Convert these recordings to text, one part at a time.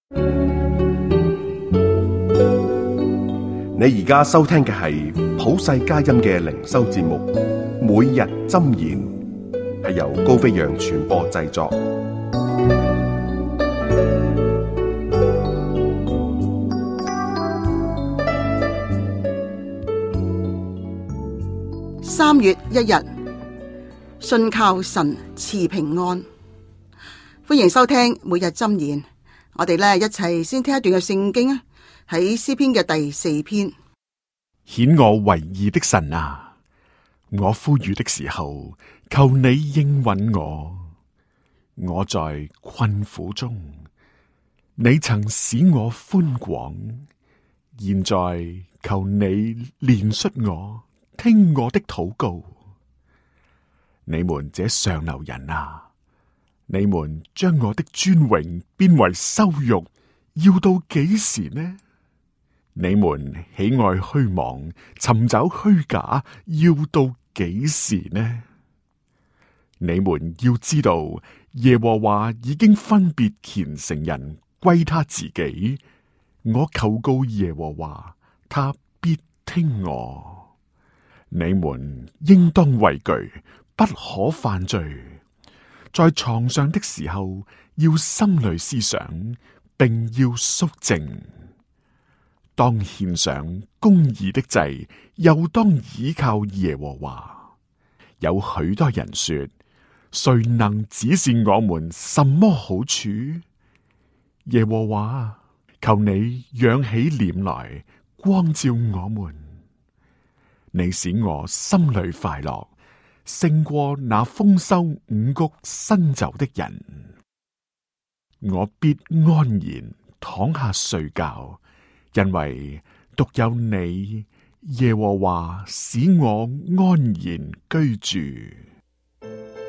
你而家收聽嘅係普世佳音嘅靈修節目，每日箴言，係由高飛揚傳播製作。 3月1日，信靠神賜平安。歡迎收聽每日箴言。我哋一齊先聽一段嘅聖經啊，喺詩篇嘅第4篇。 顯我為義的神啊，我呼籲的時候，求你應允我。我在困苦中，你曾使我寬廣，現在求你憐恤我，聽我的禱告。你們這上流人啊，你們將我的尊榮變為羞辱，要到幾時呢？你們喜愛虛妄，尋找虛假，要到幾時呢？你們要知道，耶和華已經分別虔誠人歸他自己。我求告耶和華，他必聽我。你們應當畏懼，不可犯罪。在床上的時候，要心裏思想，並要肅靜。當獻上公義的祭，又當倚靠耶和華。有許多人說，誰能指示我們什麼好處？耶和華，求你仰起臉來，光照我們。你使我心裏快樂，勝過那豐收五穀新酒的人。我必安然躺下睡覺，因為獨有你，耶和華使我安然居住。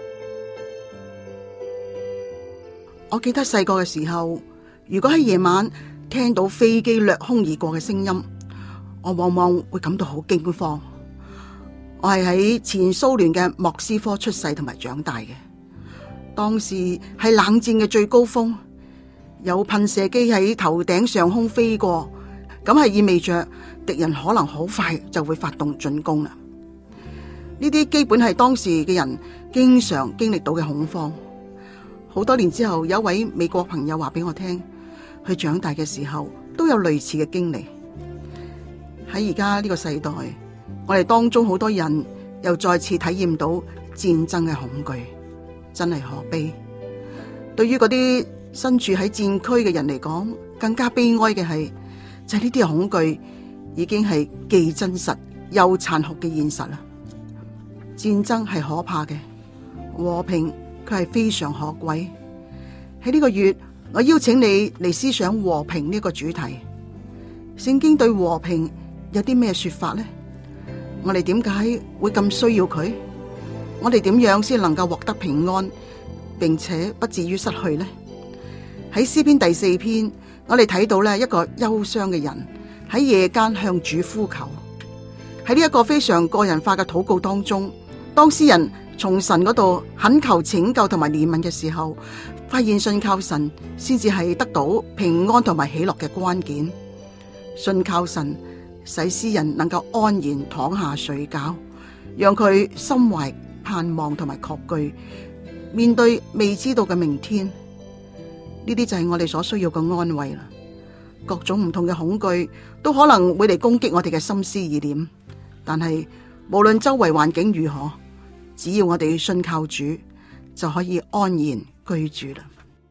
我記得細個嘅時候，如果喺夜晚聽到飛機掠空而過嘅聲音，我往往會感到好驚慌。我係喺前蘇聯嘅莫斯科出世同埋長大嘅，當時係冷戰嘅最高峰，有噴射機喺頭頂上空飛過，咁係意味着敵人可能好快就會發動進攻啦。呢啲基本係當時嘅人經常經歷到嘅恐慌。好多年之後，有一位美國朋友話俾我聽，佢長大嘅時候都有類似嘅經歷。喺而家呢個世代，我哋當中好多人又再次體驗到戰爭嘅恐懼，真係可悲。對於嗰啲身處喺戰區嘅人嚟講，更加悲哀嘅係，就係呢啲恐懼已經係既真實又殘酷嘅現實啦。戰爭係可怕嘅，和平佢係非常可貴。喺呢個月，我邀請你嚟思想和平呢個主題。聖經對和平有啲咩說法呢？我哋點解會咁需要佢？我哋點樣先能夠獲得平安，並且不至於失去呢？喺詩篇第4篇，我哋睇到一個憂傷嘅人喺夜間向主呼求。喺呢一個非常個人化嘅禱告當中，當詩人從神嗰度懇求拯救同埋憐憫嘅時候，發現信靠神先至係得到平安同埋喜樂嘅關鍵。信靠神使詩人能夠安然躺下睡覺，讓佢心懷盼望同埋確據，面對未知道嘅明天。呢啲就係我哋所需要嘅安慰啦。各種唔同嘅恐懼都可能會嚟攻擊我哋嘅心思意念，但係無論周圍環境如何，只要我哋信靠主，就可以安然居住啦。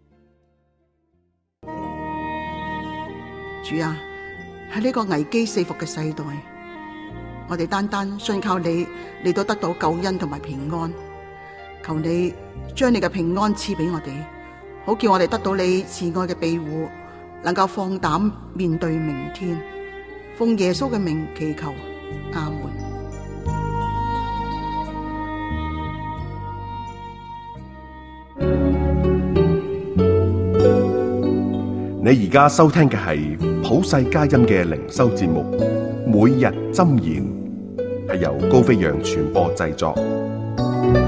主啊，喺呢個危機四伏嘅世代，我哋單單信靠你嚟到得到救恩同埋平安。求你將你嘅平安賜俾我哋，好叫我哋得到你慈愛嘅庇護，能夠放膽面對明天。奉耶穌嘅名祈求，阿門。 你而家收聽嘅係普世佳音嘅靈修節目，每日箴言，係由高飛揚傳播製作。